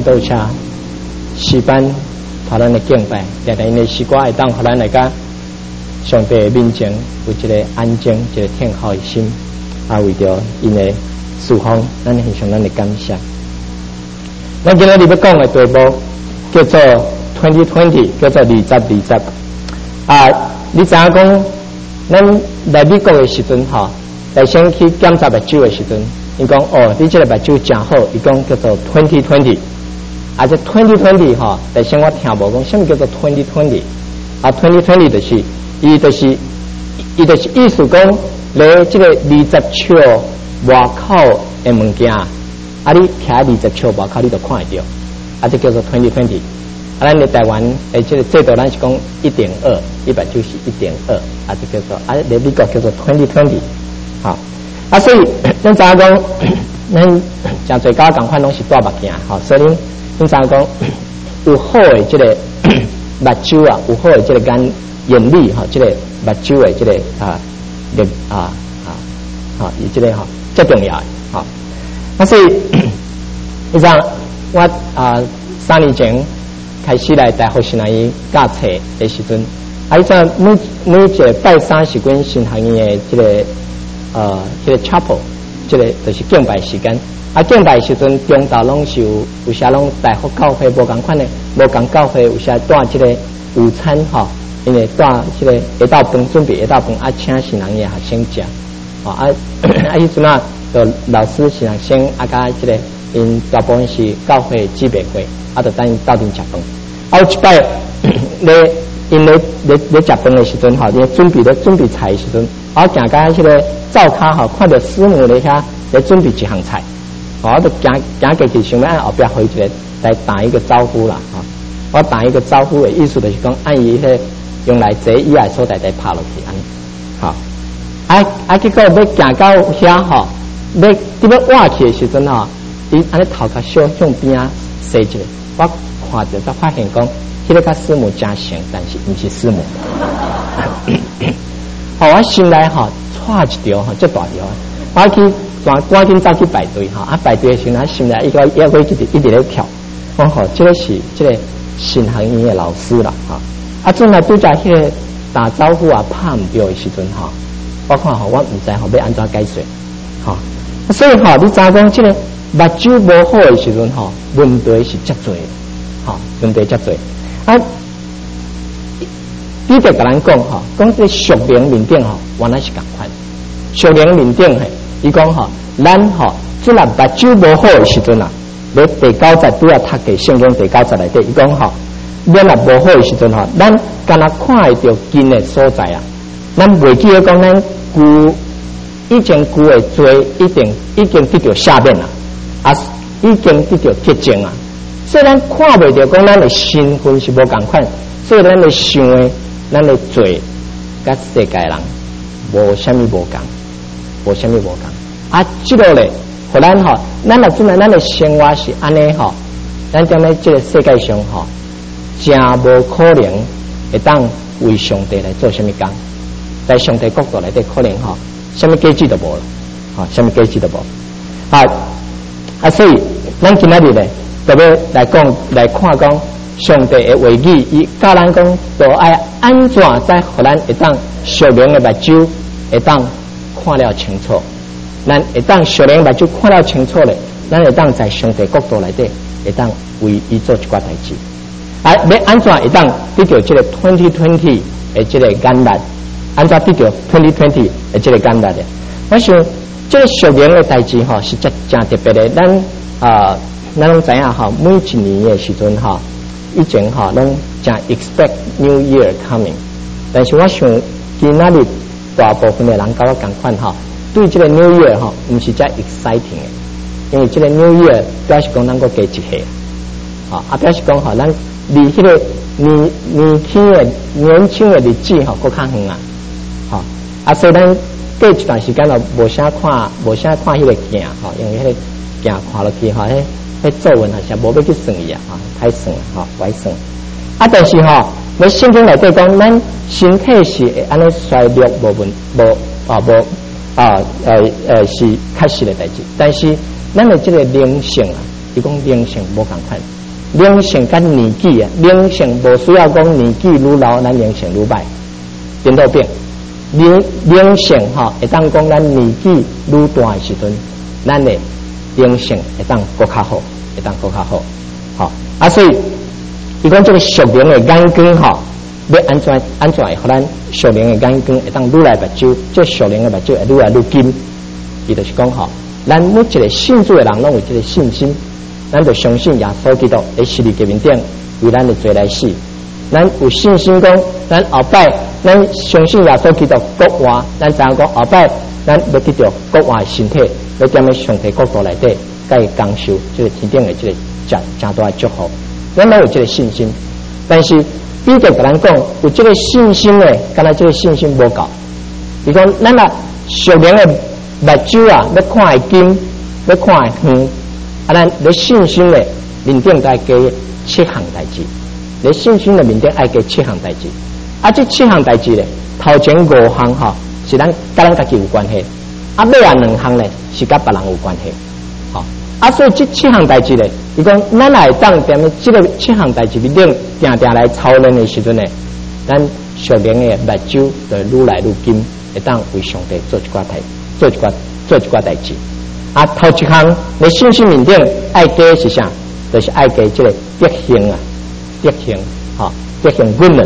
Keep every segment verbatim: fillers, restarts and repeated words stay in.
战斗车诗班，互咱的敬拜，定定因的诗歌会当互咱来甲上帝的面前有一个安静、一个天靠的心，啊，为着因的释放，咱献上咱的感谢。咱今日要讲的题目叫做twenty twenty，叫做二十二十。啊，你知影讲，咱来美国的时阵吼，来先去检查目睭的时阵，伊讲哦，你这个目睭真好，伊讲叫做twenty twenty。啊，这twenty twenty吼，来先我听无讲，什么叫做twenty twenty？啊 ，twenty twenty 就是伊就是伊就是意思讲，咧这个二十尺外口的物件，啊，你徛二十尺外口，你就看会到，啊，这叫做twenty twenty。啊，咱的台湾诶，这个制度咱是讲一点二，一百就是一点二，啊，这叫做啊，咧美国叫做twenty twenty，好，啊，所以咱知影讲，咱诚侪家共款拢是大目镜，吼，所以恁恁知影讲有好的这个目睭啊，有好的这个眼眼力哈，这个目睭的这个啊，眼啊啊啊，伊这个哈最重要的，好，啊，所以你知我啊三年前。开始来大学新学院教册的时阵，啊，伊在每每一个拜三是阮新学院的这个呃，这个 chapel， 这个就是敬拜时间。啊，敬拜时阵中昼拢是有有些拢大学教会无共款的，无共教会有些带这个午餐吼，因为带这个下昼饭准备下昼饭啊，请新学院的学生食，哦啊啊，伊阵啊，就老师新学生啊，甲这个因大部分是教会姊妹会。啊，就等于斗阵食饭。啊，有一摆咧，因咧咧咧食饭的时阵吼，咧准备咧准备菜的时阵，我行到迄个灶骹吼，看到师母咧遐咧准备一项菜，我就行行过去，想要按后壁回一个来打一个招呼啦，哈！我打一个招呼的意思就是讲，按伊迄用来坐椅仔所在在拍落去安尼，好。啊啊，结果要行到遐吼，要伫要挖去的时阵吼，伊安尼头壳小向边啊踅一下。我看着才发现讲，迄个甲师母真像，但是毋是师母。吼、哦，我心内吼错一条吼，足大条。我去赶赶紧走去排队吼，啊排队的时候，我心内一个一个一直一直咧跳。我吼，这个是这个新学院的老师啦，哈。啊，正来拄在迄个打招呼啊拍毋着的时阵吼，我看吼，我毋知吼要安怎解释，吼。所以吼，你知影讲这个？目睭无好的时阵吼，问题是遮多，吼问题遮多。啊，彼得甲咱讲吼，讲这属灵面顶吼，原来是共款。属灵面顶嘿，伊讲吼，咱吼即若目睭无好的时阵啊，咧第九节拄要读嘅圣经第九节内底，伊讲吼，咱若无好的时阵吼，咱敢若看会到近的所在啊，咱袂记得讲咱旧以前旧的罪一定已經得到下面啦。啊，已經得到潔淨啊！所以咱看袂到講咱的身份是無共款，所以咱的想的、咱的做，甲世界人無啥物無共，無啥物無共。啊，即落咧，互咱吼，咱若真係咱的生活是安尼吼，咱踮咧即個世界上吼，真無可能會當為上帝來做啥物工，在上帝角度內底可能吼，啥物價值都無啦，吼，啥物價值都無。啊！啊，所以咱今仔日咧，特別來講來看講上帝嘅話語，伊教咱講，就愛安怎在互咱會當屬靈嘅目睭會當看了清楚，咱會當屬靈目睭看了清楚咧，咱會當在上帝角度內底會當為伊做一寡代志。啊，要安怎會當得到這個 twenty twenty 嘅這個眼力？安怎得到 twenty twenty 嘅這個眼力咧？我想。這個屬靈嘅代志吼是真真特別嘅，咱啊，咱攏知影吼，每一年嘅時陣吼，以前吼攏真 expect New Year coming， 但是我想今仔日大部分嘅人甲我共款吼，對這個 New Year 吼唔是真 exciting 嘅，因為這個 New Year 表示講咱個過一下，啊，啊表示講吼咱離迄個年年輕嘅年輕嘅日子吼，佫較遠啊，吼，啊所以咱。過一段時間就無啥看，無啥看迄個鏡吼，因為迄個鏡看落去吼，迄迄皺紋係實無要去算伊啊，吼，太算吼，歹算。啊，但是吼，你聖經內底講，咱身體是會安尼衰弱無問無啊無啊誒誒是確實嘅代志，但是咱的這個靈性啊， 伊讲灵性无共款，灵性甲年纪啊，灵性无需要讲年纪愈老，咱灵性愈歹，颠倒变。灵灵性吼，会当讲咱年纪愈大的时阵，咱的灵性会当更较好，会当更较好。好啊，所以伊讲这个属灵的眼光吼，要安怎安怎会互咱属灵的眼光会当愈来目睭，这属灵的目睭会愈来愈金。伊就是讲吼，咱每一个信主的人拢有这个信心，咱就相信耶稣基督在十字架面顶为咱的罪来死。咱有信心讲，咱后摆咱相信耶稣基督国活，咱知影讲后摆咱要得到国活的身体，要踮咧上帝国度内底，甲伊享受这个天顶的这个真真大的祝福。咱拢有这个信心，但是彼得甲咱讲，有这个信心呢，敢若这个信心无够。伊讲咱啊属灵的目睭啊，要看会金，要看会远，啊，咱咧信心的面顶该加七项代志。你信心的面顶爱给七项代志，啊，这七项代志咧，头前五项哈是咱甲咱家己有关系，啊，尾啊两项咧是甲别人有关系，好，啊，所以这七项代志咧，伊讲咱来当踮咧这个七项代志面顶定定来操练的时阵咧，咱属灵的目睭就愈来愈金，会当为上帝做一寡代，做一寡做一寡代志，啊，头一项你信心面顶爱加是啥？就是爱加这个德行啊。德行，哈，德行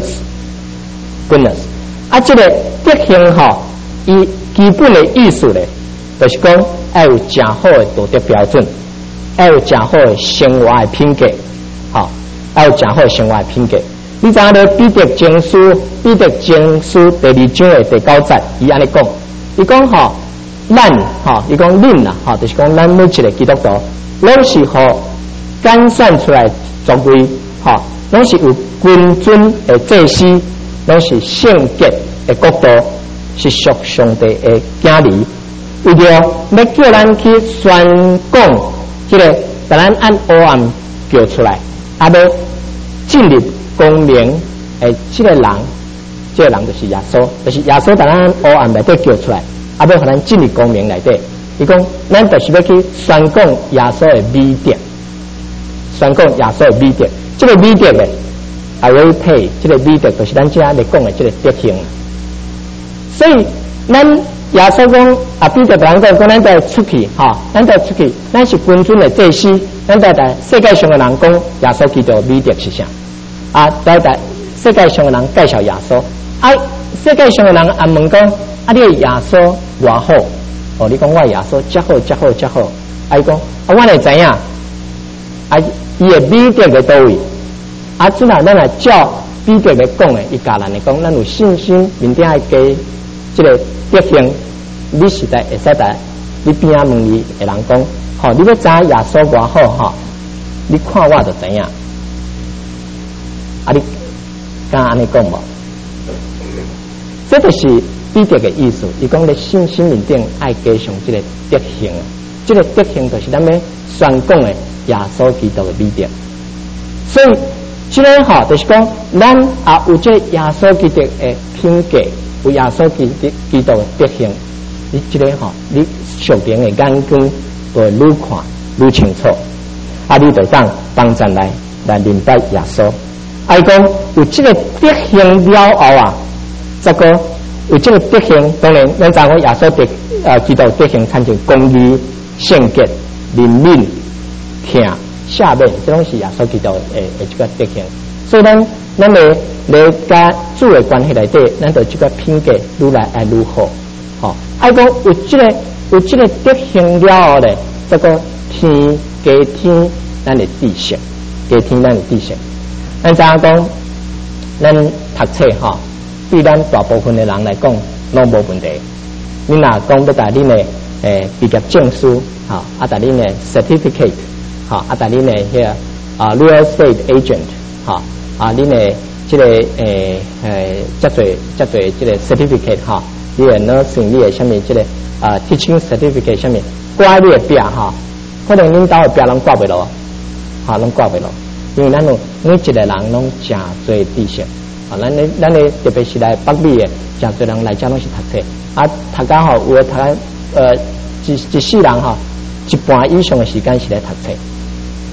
goodness，goodness， 啊，这个德行哈，伊基本的意思咧，就是讲要有真好的道德标准，要有真好的生活的品格，哈，要有真好的生活的品格。你知影咧？彼得前书，彼得前书第二章的第九节，伊安尼讲，伊讲吼，咱哈，伊讲恁啦，哈，就是讲咱每一个基督徒，拢是互拣选出来作为，哈。拢是有君尊的祭司，拢是圣洁的国度，是属上帝的子儿。为着要叫咱去宣讲，这个把咱按黑暗叫出来，啊，要进入光明的这个人，这个人就是耶稣，就是耶稣把咱按黑暗内底叫出来，啊，要互咱进入光明内底。伊讲，咱就是要去宣讲耶稣的美德，宣讲耶稣的美德。这个美德咧，啊，要配这个美德，就是咱今仔日讲的这个德行。所以，咱耶稣讲啊，彼得讲讲，讲咱在出去，哈，咱在出去，咱是君尊的祭司，咱在在世界上的人讲耶稣基督的美德是啥？啊，在在世界上的人介绍耶稣，啊，世界上的人啊问讲，啊，你的耶稣偌好？哦，你讲我耶稣遮好遮好遮好，啊，伊讲啊，我会知影，啊。伊的美德在倒位？啊，即下咱来照彼得来讲的，伊教咱来讲，咱有信心，面顶爱加即个德行。你实在会使在你边仔问你的人讲，吼、哦，你要知影耶稣偌好吼，你看我就知影。啊，你敢安尼讲无？这就是彼得的意思。伊讲咧信心面顶爱加上即个德行，即、这个德行就是咱要宣讲的。耶稣基督的美德，所以即个吼，就是讲，咱也有这耶稣基督的品格，有耶稣基督基督的德行。你即个吼，你属灵的眼光就会愈看愈清楚。啊，你就当帮咱来来明白耶稣。啊，伊讲有这个德行了后啊，这个有这个德行，当然咱知影耶稣的呃基督德行产生公义、圣洁、怜悯。听下面这拢是耶稣基督诶诶这个德行，所以咱咱咧咧甲主的关系内底，咱就这个品格愈来爱愈好，吼。爱讲有这个有这个德行了后咧，这个天加天咱的知识，加天咱的知识。咱知影讲，咱读册吼，对咱大部分的人来讲，拢无问题。你若讲要带恁的诶毕业证书，吼，啊带恁的 certificate。好，啊，但恁呢遐啊 real estate agent， 哈，啊，恁呢这个诶诶，遮侪遮侪这个 certificate 哈，你的 nursing， 你的什么这个啊 teaching certificate 什么，挂你的表哈，可能恁兜的表拢挂袂落，哈，拢挂袂落，因为咱有每一个人拢真侪知识，啊，咱咧咱咧特别是来北美的，真侪人来遮拢是读册，啊，读家吼有的读呃一一世人哈，一半以上的时间是来读册。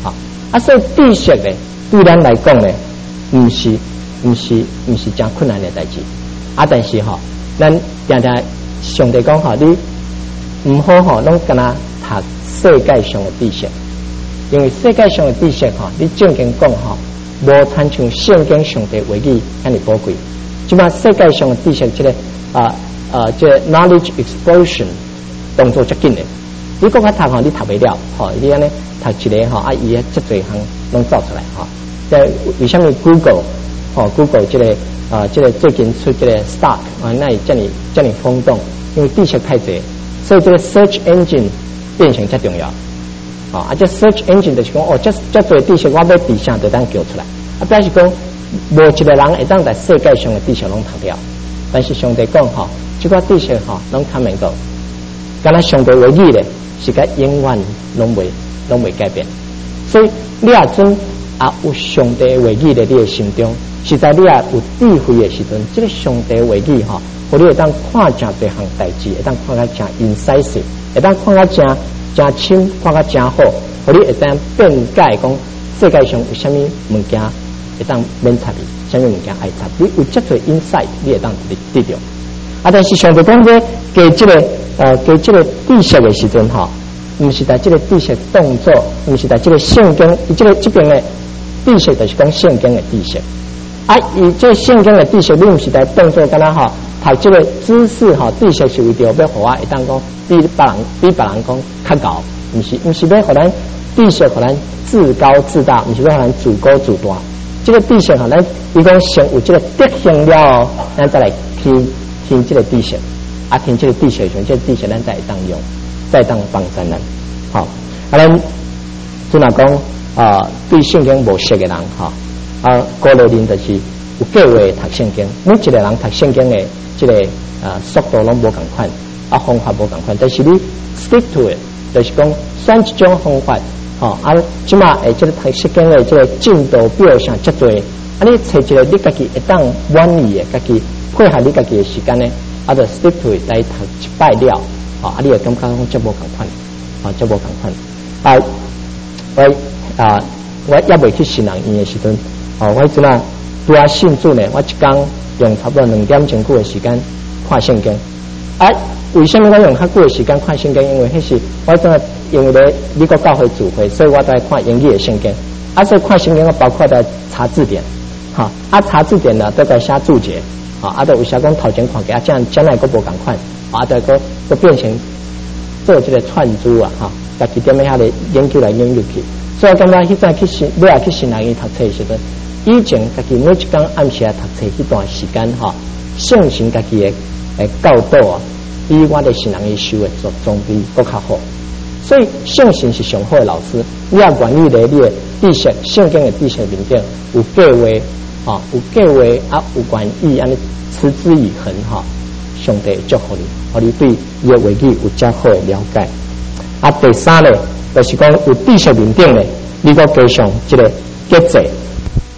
啊，所以知识咧，对咱来讲咧，唔是唔是唔是真困难嘅代志。啊，但是吼、哦，咱常常上帝讲吼，你唔好吼，拢跟他读世界上嘅知识，因为世界上嘅知识吼，你正经讲吼，无参像圣经上帝话语咁尼宝贵。即嘛世界上嘅知识，即、這個啊啊，即、這個、knowledge explosion 動作足緊嘅。你講佢讀吼，你讀袂了，吼、哦，你安尼讀一個吼，啊，伊啊，即濟項攏造出來，吼、哦。即為什麼 Google 吼、哦、Google 即、這個啊，即、這個最近出即個 Stock 啊，那遮爾遮爾轟動，因為知識太濟，所以這個 search engine 變成遮重要。哦，啊，即 search engine 就是講，哦，遮遮濟知識，我要佇啥就當叫出來。啊，表示講，無一個人會當在世界上嘅知識攏讀了，但是上帝講吼，即個知識吼攏看唔到，敢若上帝話語咧，是甲永遠攏袂攏袂改變。所以你也準啊有上帝話語咧，你嘅心中，實在你也有智慧嘅時陣，即、這個上帝話語吼，互你會當看真儕項代志，會當看甲真 incisive， 會當看甲真真深，看甲真好，互你會當變解講世界上有啥物物件。會當免插你，啥物物件愛插，你有遮多 insight， 你會當得到。啊，但是上帝講嘅加即個呃加即個知識嘅時陣吼，毋是在即個知識動作，毋是在即個聖經，伊即個即邊嘅知識就是講聖經嘅知識。啊，伊即個聖經嘅知識，你毋是在動作，敢若吼讀即個知識吼，知識是為着要互我會當講比別人比別人講較高，毋是毋是要互咱知識互咱自高自大，毋是要互咱自高自大。這個知識吼，咱伊講先有這個德行了，咱再來聽聽這個知識，啊，聽這個知識上，這個知識咱再當用，再當幫助人。好，啊，咱即係講啊，對聖經無識嘅人，吼，啊，鼓勵恁就是有計劃讀聖經。每一個人讀聖經嘅這個啊速度攏無共款，啊方法無共款，但是你 stick to it，就是講選一種方法。哦，啊，即馬誒，即個讀聖經嘅即個進度表上足多，啊，你找一個你家己會當滿意嘅，家己配合你家己嘅時間咧，啊，就 stick to 來讀一擺了，哦，啊，你會感覺講足無共款，哦，足無共款。啊，我啊，我也未去信人院嘅時陣，哦，我即馬拄啊信主呢，我一工用差不多兩點鐘久嘅時間看聖經，啊。為什麼我用較久嘅時間看聖經？因為迄是我真係因為咧美國教會聚會，所以我在看英語嘅聖經。啊，所以看聖經我包括在查字典，哈，啊查字典呢都在寫注解，啊，啊都有寫講頭前看嘅，啊這樣將來個無共款，啊就個個變成做這個串珠啊，哈，家己點樣下嚟研究來研究去。所以我感覺迄陣去信，你也去信人院讀冊嘅時陣，以前家己每一工暗時啊讀冊迄段時間，哈，相信家己嘅誒教導啊。比我哋信人嘅修嘅總總比更較好，所以聖神是上好嘅老師。你也願意咧，你嘅知識、聖經嘅知識面頂有計劃，啊，有計劃啊，有願意安尼持之以恆，哈，上帝祝福你，互你對伊嘅話語有較好嘅了解。啊，第三咧，就是講有知識面頂咧，你個加上即個節制。